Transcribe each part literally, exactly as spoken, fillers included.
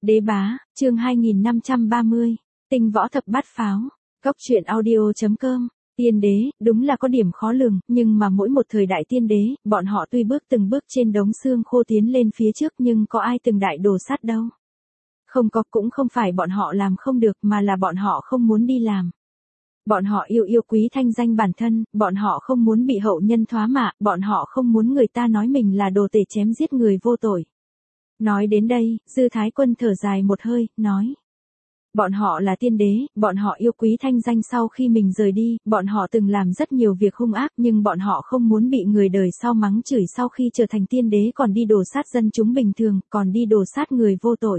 Đế bá, chương hai nghìn năm trăm ba mươi, tinh võ thập bát pháo, góc truyện audio.com, tiên đế, đúng là có điểm khó lường, nhưng mà mỗi một thời đại tiên đế, bọn họ tuy bước từng bước trên đống xương khô tiến lên phía trước nhưng có ai từng đại đồ sát đâu. Không có, cũng không phải bọn họ làm không được mà là bọn họ không muốn đi làm. Bọn họ yêu yêu quý thanh danh bản thân, bọn họ không muốn bị hậu nhân thoá mạ, bọn họ không muốn người ta nói mình là đồ tể chém giết người vô tội. Nói đến đây, Dư Thái Quân thở dài một hơi, nói. Bọn họ là tiên đế, bọn họ yêu quý thanh danh sau khi mình rời đi, bọn họ từng làm rất nhiều việc hung ác nhưng bọn họ không muốn bị người đời sau mắng chửi sau khi trở thành tiên đế còn đi đổ sát dân chúng bình thường, còn đi đổ sát người vô tội.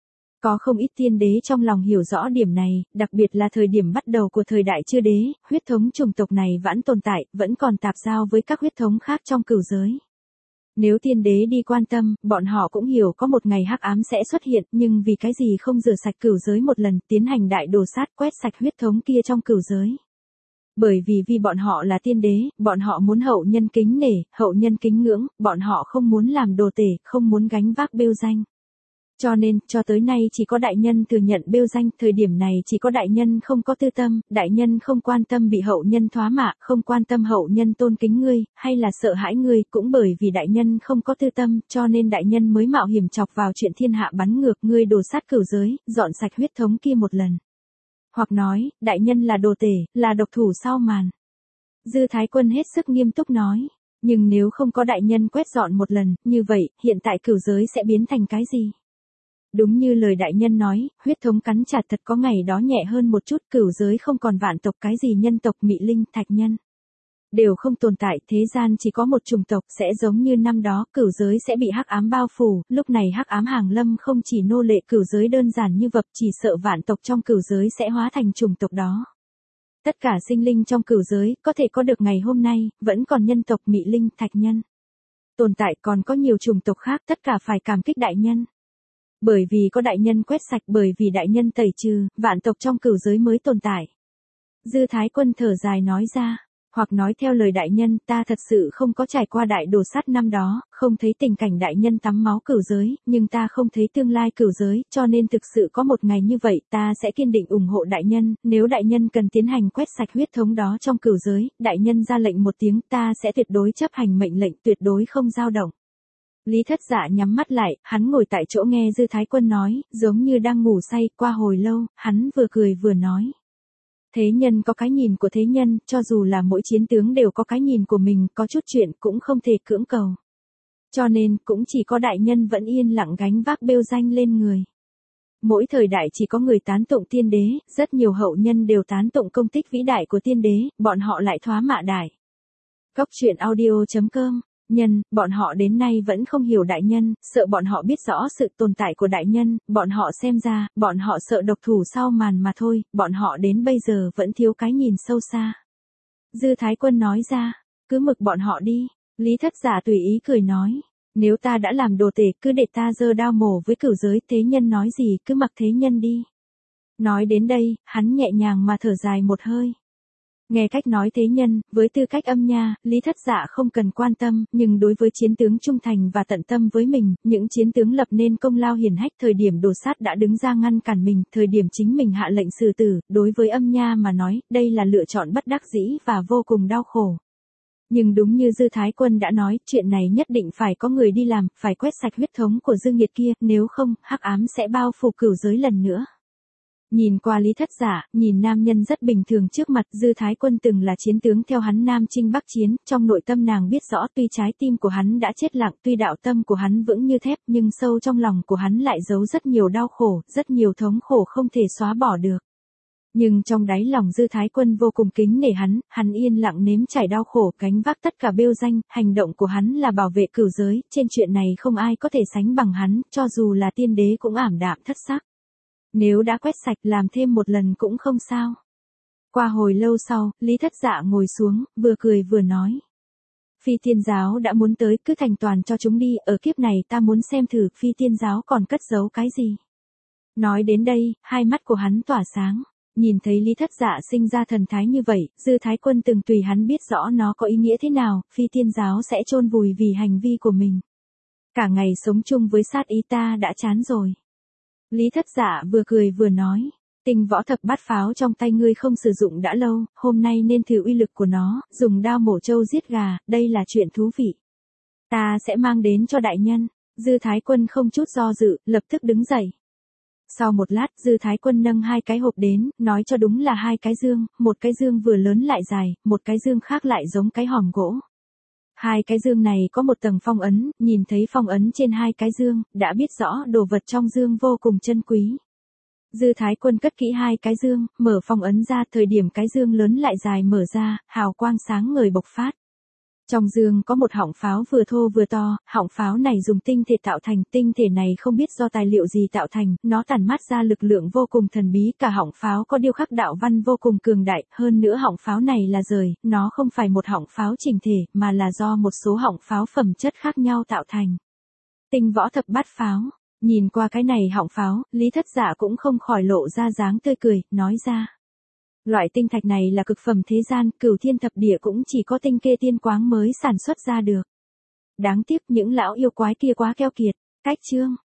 Có không ít tiên đế trong lòng hiểu rõ điểm này, đặc biệt là thời điểm bắt đầu của thời đại chư đế, huyết thống chủng tộc này vẫn tồn tại, vẫn còn tạp giao với các huyết thống khác trong cửu giới. Nếu tiên đế đi quan tâm, bọn họ cũng hiểu có một ngày hắc ám sẽ xuất hiện, nhưng vì cái gì không rửa sạch cửu giới một lần, tiến hành đại đồ sát quét sạch huyết thống kia trong cửu giới. Bởi vì vì bọn họ là tiên đế, bọn họ muốn hậu nhân kính nể, hậu nhân kính ngưỡng, bọn họ không muốn làm đồ tể, không muốn gánh vác bêu danh. Cho nên, cho tới nay chỉ có đại nhân thừa nhận bêu danh, thời điểm này chỉ có đại nhân không có tư tâm, đại nhân không quan tâm bị hậu nhân thoá mạ, không quan tâm hậu nhân tôn kính ngươi, hay là sợ hãi ngươi, cũng bởi vì đại nhân không có tư tâm, cho nên đại nhân mới mạo hiểm chọc vào chuyện thiên hạ bắn ngược ngươi đổ sát cửu giới, dọn sạch huyết thống kia một lần. Hoặc nói, đại nhân là đồ tể, là độc thủ sau màn. Dư Thái Quân hết sức nghiêm túc nói, nhưng nếu không có đại nhân quét dọn một lần, như vậy, hiện tại cửu giới sẽ biến thành cái gì? Đúng như lời đại nhân nói, huyết thống cắn chặt thật có ngày đó nhẹ hơn một chút, cửu giới không còn vạn tộc cái gì nhân tộc mị linh thạch nhân. Đều không tồn tại, thế gian chỉ có một chủng tộc, sẽ giống như năm đó, cửu giới sẽ bị hắc ám bao phủ, lúc này hắc ám hàng lâm không chỉ nô lệ cửu giới đơn giản như vật, chỉ sợ vạn tộc trong cửu giới sẽ hóa thành chủng tộc đó. Tất cả sinh linh trong cửu giới, có thể có được ngày hôm nay, vẫn còn nhân tộc mị linh thạch nhân. Tồn tại còn có nhiều chủng tộc khác, tất cả phải cảm kích đại nhân. Bởi vì có đại nhân quét sạch, bởi vì đại nhân tẩy trừ, vạn tộc trong cửu giới mới tồn tại. Dư Thái Quân thở dài nói ra, hoặc nói theo lời đại nhân, ta thật sự không có trải qua đại đồ sát năm đó, không thấy tình cảnh đại nhân tắm máu cửu giới, nhưng ta không thấy tương lai cửu giới, cho nên thực sự có một ngày như vậy, ta sẽ kiên định ủng hộ đại nhân, nếu đại nhân cần tiến hành quét sạch huyết thống đó trong cửu giới, đại nhân ra lệnh một tiếng, ta sẽ tuyệt đối chấp hành mệnh lệnh, tuyệt đối không dao động. Lý Thất Dạ nhắm mắt lại, hắn ngồi tại chỗ nghe Dư Thái Quân nói, giống như đang ngủ say, qua hồi lâu, hắn vừa cười vừa nói. Thế nhân có cái nhìn của thế nhân, cho dù là mỗi chiến tướng đều có cái nhìn của mình, có chút chuyện cũng không thể cưỡng cầu. Cho nên, cũng chỉ có đại nhân vẫn yên lặng gánh vác bêu danh lên người. Mỗi thời đại chỉ có người tán tụng tiên đế, rất nhiều hậu nhân đều tán tụng công tích vĩ đại của tiên đế, bọn họ lại thoá mạ đại. Góc truyện audio.com Nhân, bọn họ đến nay vẫn không hiểu đại nhân, sợ bọn họ biết rõ sự tồn tại của đại nhân, bọn họ xem ra, bọn họ sợ độc thủ sau màn mà thôi, bọn họ đến bây giờ vẫn thiếu cái nhìn sâu xa. Dư Thái Quân nói ra, cứ mực bọn họ đi, Lý Thất Giả tùy ý cười nói, nếu ta đã làm đồ tể cứ để ta giơ đao mổ với cửu giới, thế nhân nói gì cứ mặc thế nhân đi. Nói đến đây, hắn nhẹ nhàng mà thở dài một hơi. Nghe cách nói thế nhân, với tư cách âm nha, Lý Thất Dạ không cần quan tâm, nhưng đối với chiến tướng trung thành và tận tâm với mình, những chiến tướng lập nên công lao hiển hách thời điểm đồ sát đã đứng ra ngăn cản mình, thời điểm chính mình hạ lệnh xử tử, đối với âm nha mà nói, đây là lựa chọn bất đắc dĩ và vô cùng đau khổ. Nhưng đúng như Dư Thái Quân đã nói, chuyện này nhất định phải có người đi làm, phải quét sạch huyết thống của dư nghiệt kia, nếu không, hắc ám sẽ bao phủ cửu giới lần nữa. Nhìn qua Lý Thất Giả, nhìn nam nhân rất bình thường trước mặt, Dư Thái Quân từng là chiến tướng theo hắn Nam Chinh Bắc Chiến, trong nội tâm nàng biết rõ tuy trái tim của hắn đã chết lặng, tuy đạo tâm của hắn vững như thép, nhưng sâu trong lòng của hắn lại giấu rất nhiều đau khổ, rất nhiều thống khổ không thể xóa bỏ được. Nhưng trong đáy lòng Dư Thái Quân vô cùng kính nể hắn, hắn yên lặng nếm trải đau khổ, gánh vác tất cả bêu danh, hành động của hắn là bảo vệ cửu giới, trên chuyện này không ai có thể sánh bằng hắn, cho dù là tiên đế cũng ảm đạm thất sắc. Nếu đã quét sạch làm thêm một lần cũng không sao. Qua hồi lâu sau, Lý Thất Dạ ngồi xuống, vừa cười vừa nói. Phi Tiên Giáo đã muốn tới, cứ thành toàn cho chúng đi, ở kiếp này ta muốn xem thử Phi Tiên Giáo còn cất giấu cái gì. Nói đến đây, hai mắt của hắn tỏa sáng. Nhìn thấy Lý Thất Dạ sinh ra thần thái như vậy, Dư Thái Quân từng tùy hắn biết rõ nó có ý nghĩa thế nào, Phi Tiên Giáo sẽ chôn vùi vì hành vi của mình. Cả ngày sống chung với sát ý ta đã chán rồi. Lý Thất Dạ vừa cười vừa nói, tinh võ thập bát pháo trong tay ngươi không sử dụng đã lâu, hôm nay nên thử uy lực của nó, dùng đao mổ trâu giết gà, đây là chuyện thú vị. Ta sẽ mang đến cho đại nhân. Dư Thái Quân không chút do dự, lập tức đứng dậy. Sau một lát, Dư Thái Quân nâng hai cái hộp đến, nói cho đúng là hai cái dương, một cái dương vừa lớn lại dài, một cái dương khác lại giống cái hòm gỗ. Hai cái dương này có một tầng phong ấn, nhìn thấy phong ấn trên hai cái dương, đã biết rõ đồ vật trong dương vô cùng chân quý. Dư Thái Quân cất kỹ hai cái dương, mở phong ấn ra, thời điểm cái dương lớn lại dài mở ra, hào quang sáng ngời bộc phát. Trong dương có một họng pháo vừa thô vừa to, họng pháo này dùng tinh thể tạo thành, tinh thể này không biết do tài liệu gì tạo thành, nó tản mát ra lực lượng vô cùng thần bí, cả họng pháo có điêu khắc đạo văn vô cùng cường đại, hơn nữa họng pháo này là rời, nó không phải một họng pháo chỉnh thể, mà là do một số họng pháo phẩm chất khác nhau tạo thành. Tinh võ thập bát pháo, nhìn qua cái này họng pháo, Lý Thất Dạ cũng không khỏi lộ ra dáng tươi cười, nói ra. Loại tinh thạch này là cực phẩm thế gian, cửu thiên thập địa cũng chỉ có tinh kê tiên quáng mới sản xuất ra được. Đáng tiếc những lão yêu quái kia quá keo kiệt. Cách chương